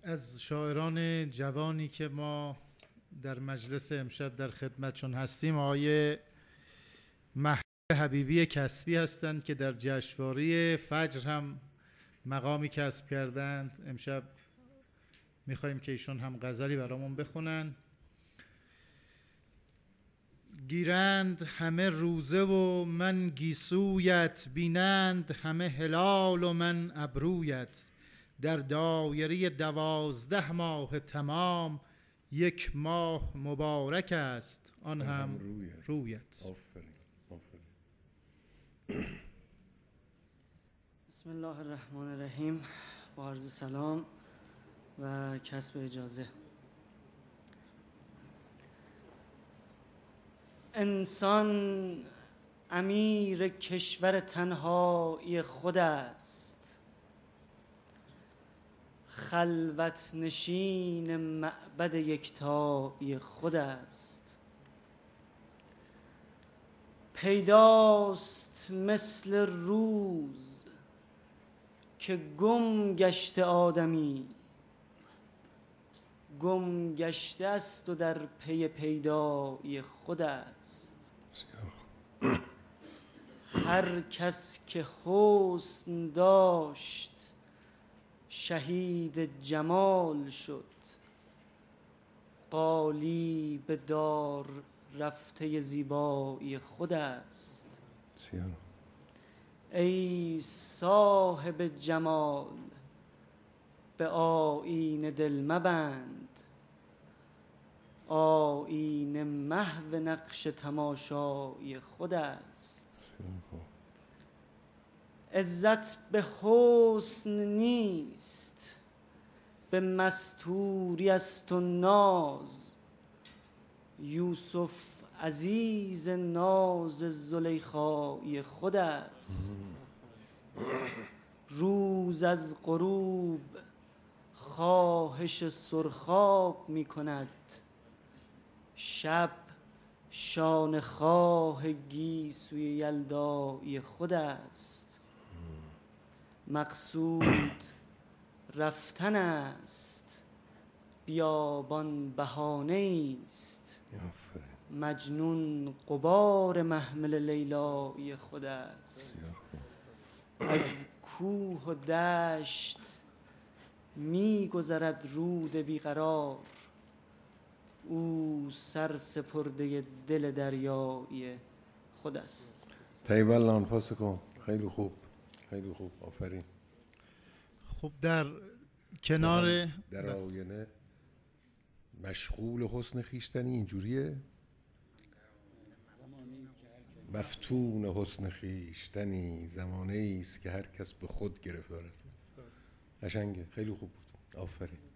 از شاعران جوانی که ما در مجلس امشب در خدمتشون هستیم آقای مهدی حبیبی کسبی هستند که در جشنواره فجر هم مقامی کسب کردند. امشب میخوایم که ایشون هم غزلی برامون بخونن. گیرند همه روزه و من گیسویت، بینند همه هلال و من ابرویت. در دایره 12 ماه تمام، یک ماه مبارک است آن هم رویت. آفرین آفرین. بسم الله الرحمن الرحیم. با عرض سلام و کسب اجازه. انسان امیر کشور تنهایی خود است، خلوت نشین معبد یکتایی خود است. پیداست مثل روز که گم گشته آدمی، گم گشته است و در پی پیدایی خود است. هر کس که حسن داشت شهید جمال شد، قالی به دار رفته زیبایی خود است. ای صاحب جمال به آیینه دل مبند، آیینه محو نقش تماشایی خود است. عزت به حسن نیست، به مستوری است و ناز. یوسف عزیز ناز زلیخای خود است. روز از غروب خواهش سرخاب می کند، شب شانه خواه گیسوی یلدای خود است. مقصود رفتن است، بیابان بهانه است. مجنون غبار محمل لیلای خود است. از کوه و دشت می گذرد رود بیقرار، او سر سپرده دل دریای خود است. طیب الله انفاسکم. خیلی خوب خیلی خوب، آفرین. خب در کنار در آینه مشغول حسن خویشتنی اینجوریه، مفتون حسن خویشتنی زمانه ایست که هر کس به خود گرفتار است. قشنگه، خیلی خوب بود، آفرین.